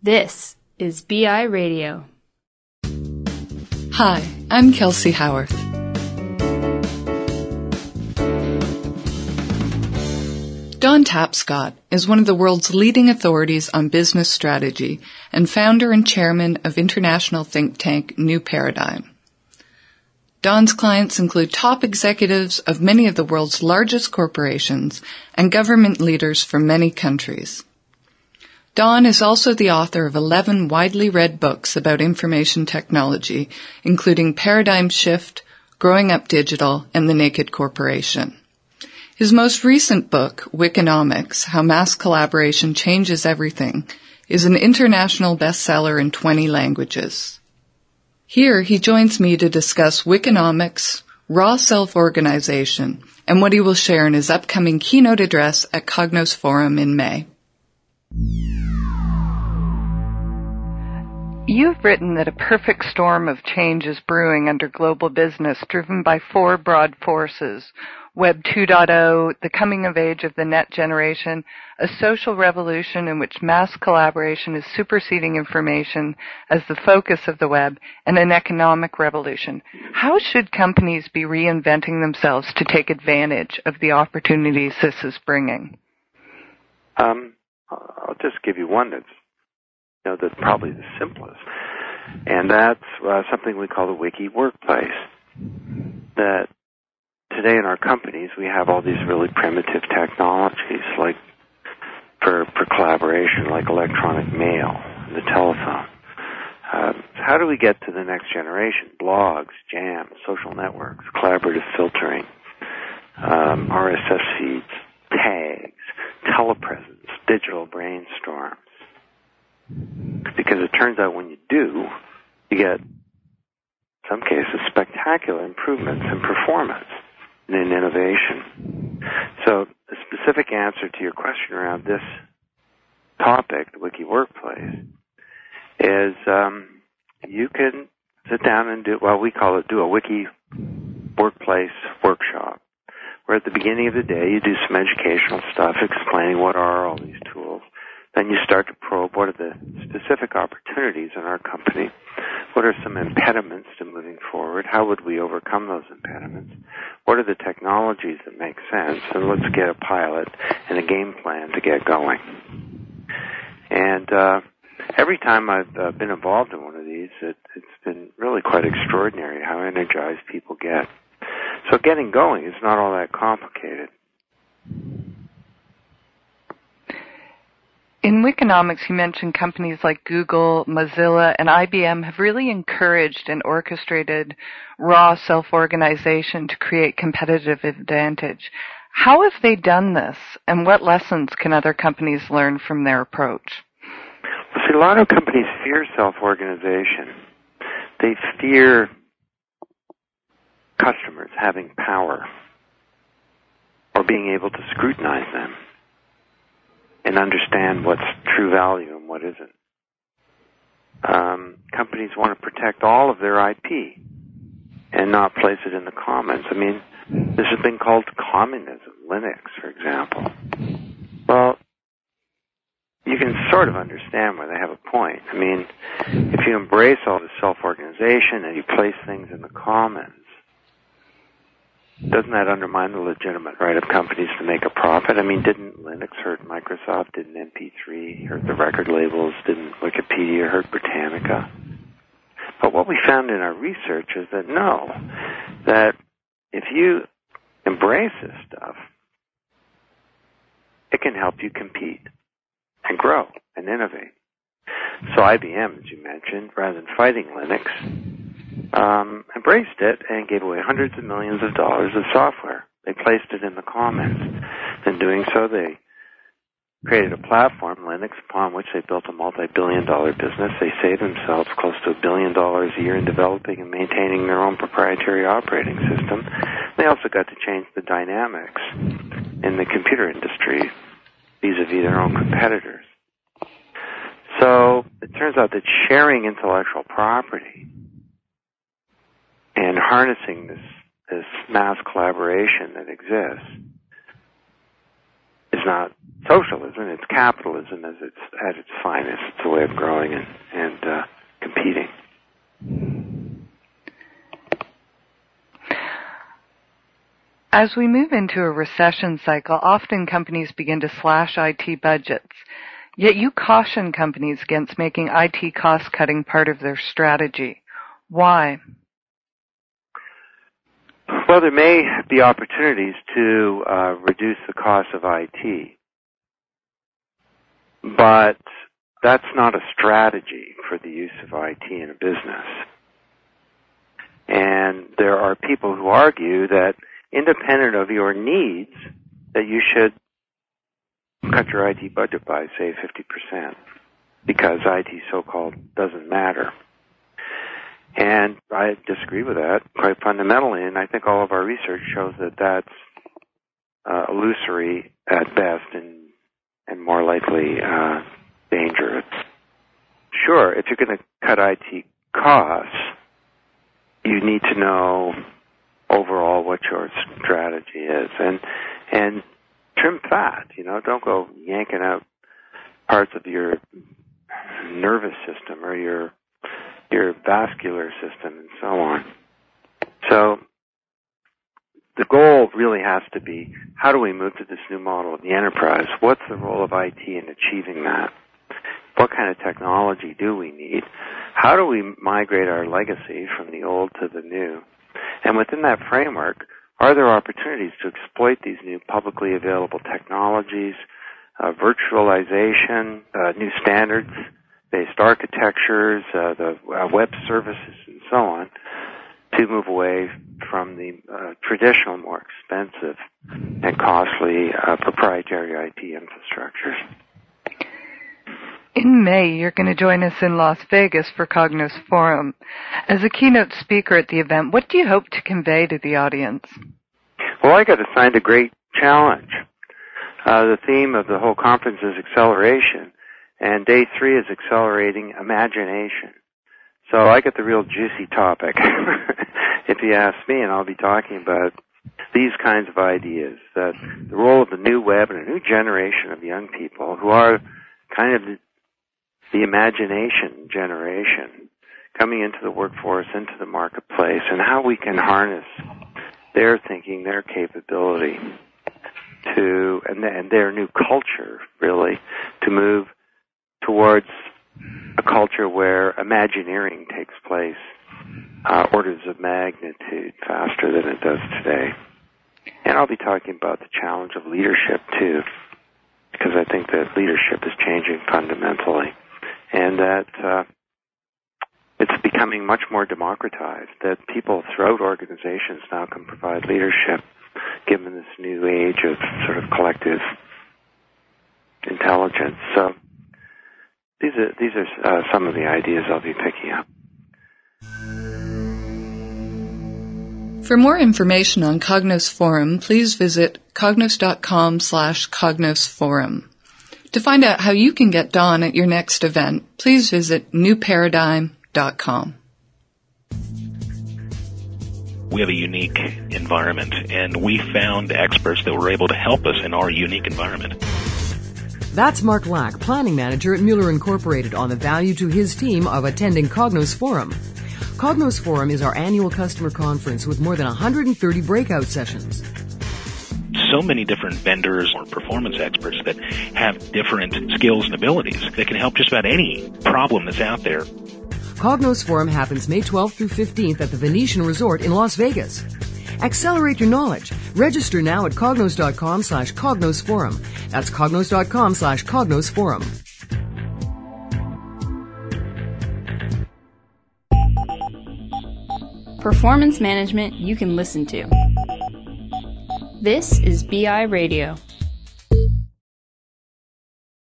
This is BI Radio. Hi, I'm Kelsey Howarth. Don Tapscott is one of the world's leading authorities on business strategy and founder and chairman of international think tank New Paradigm. Don's clients include top executives of many of the world's largest corporations and government leaders from many countries. Don is also the author of 11 widely read books about information technology, including Paradigm Shift, Growing Up Digital, and The Naked Corporation. His most recent book, Wikinomics, How Mass Collaboration Changes Everything, is an international bestseller in 20 languages. Here, he joins me to discuss Wikinomics, raw self-organization, and what he will share in his upcoming keynote address at Cognos Forum in May. You've written that a perfect storm of change is brewing under global business, driven by four broad forces: Web 2.0, the coming of age of the net generation, a social revolution in which mass collaboration is superseding information as the focus of the web, and an economic revolution. How should companies be reinventing themselves to take advantage of the opportunities this is bringing? I'll just give you one that's probably the simplest, and that's something we call the Wiki Workplace. That today in our companies we have all these really primitive technologies, like for collaboration, like electronic mail and the telephone. How do we get to the next generation? Blogs, jams, social networks, collaborative filtering, RSS feeds, tags, telepresence, digital brainstorms. Because it turns out when you do, you get, in some cases, spectacular improvements in performance and in innovation. So the specific answer to your question around this topic, the Wiki Workplace, is you can sit down and do a Wiki Workplace workshop, where at the beginning of the day you do some educational stuff explaining what are all these tools. Then you start to probe what are the specific opportunities in our company. What are some impediments to moving forward? How would we overcome those impediments? What are the technologies that make sense? And let's get a pilot and a game plan to get going. And every time I've been involved in one of these, it's been really quite extraordinary how energized people get. So getting going is not all that complicated. In Wikinomics, you mentioned companies like Google, Mozilla, and IBM have really encouraged and orchestrated raw self-organization to create competitive advantage. How have they done this, and what lessons can other companies learn from their approach? Well, see, a lot of companies fear self-organization. They fear customers having power or being able to scrutinize them and understand what's true value and what isn't. Companies want to protect all of their IP and not place it in the commons. I mean, this has been called communism, Linux, for example. Well, you can sort of understand where they have a point. I mean, if you embrace all this self-organization and you place things in the commons, doesn't that undermine the legitimate right of companies to make a profit? I mean, didn't Linux hurt Microsoft? Didn't MP3 hurt the record labels? Didn't Wikipedia hurt Britannica? But what we found in our research is that no, that if you embrace this stuff, it can help you compete and grow and innovate. So IBM, as you mentioned, rather than fighting Linux, embraced it and gave away hundreds of millions of dollars of software. They placed it in the commons. In doing so, they created a platform, Linux, upon which they built a multi-billion-dollar business. They saved themselves close to $1 billion a year in developing and maintaining their own proprietary operating system. They also got to change the dynamics in the computer industry vis-a-vis their own competitors. So it turns out that sharing intellectual property and harnessing this mass collaboration that exists is not socialism. It's capitalism at its finest. It's a way of growing and competing. As we move into a recession cycle, often companies begin to slash IT budgets. Yet you caution companies against making IT cost-cutting part of their strategy. Why? Well, there may be opportunities to reduce the cost of IT, but that's not a strategy for the use of IT in a business. And there are people who argue that independent of your needs, that you should cut your IT budget by, say, 50%, because IT so-called doesn't matter. And I disagree with that quite fundamentally, and I think all of our research shows that that's illusory at best and more likely dangerous. Sure, if you're going to cut IT costs, you need to know overall what your strategy is, and trim fat. Don't go yanking out parts of your nervous system or your vascular system and so on. So the goal really has to be, how do we move to this new model of the enterprise? What's the role of IT in achieving that? What kind of technology do we need? How do we migrate our legacy from the old to the new? And within that framework, are there opportunities to exploit these new publicly available technologies, virtualization, new standards-based architectures, the web services, and so on, to move away from the traditional, more expensive and costly proprietary IT infrastructures? In May, you're going to join us in Las Vegas for Cognos Forum. As a keynote speaker at the event, what do you hope to convey to the audience? Well, I got assigned a great challenge. The theme of the whole conference is acceleration, and day 3 is accelerating imagination. So I get the real juicy topic, if you ask me, and I'll be talking about these kinds of ideas, that the role of the new web and a new generation of young people who are kind of the imagination generation coming into the workforce, into the marketplace, and how we can harness their thinking, their capability to, and their new culture, really, to move towards a culture where Imagineering takes place orders of magnitude faster than it does today. And I'll be talking about the challenge of leadership, too, because I think that leadership is changing fundamentally, and that it's becoming much more democratized, that people throughout organizations now can provide leadership given this new age of sort of collective intelligence. So these are some of the ideas I'll be picking up. For more information on Cognos Forum, please visit cognos.com/cognosforum. To find out how you can get Don at your next event, please visit newparadigm.com. We have a unique environment, and we found experts that were able to help us in our unique environment. That's Mark Lack, planning manager at Mueller Incorporated, on the value to his team of attending Cognos Forum. Cognos Forum is our annual customer conference with more than 130 breakout sessions. So many different vendors or performance experts that have different skills and abilities that can help just about any problem that's out there. Cognos Forum happens May 12th through 15th at the Venetian Resort in Las Vegas. Accelerate your knowledge. Register now at cognos.com/cognosforum. That's cognos.com/cognosforum. Performance management you can listen to. This is BI Radio.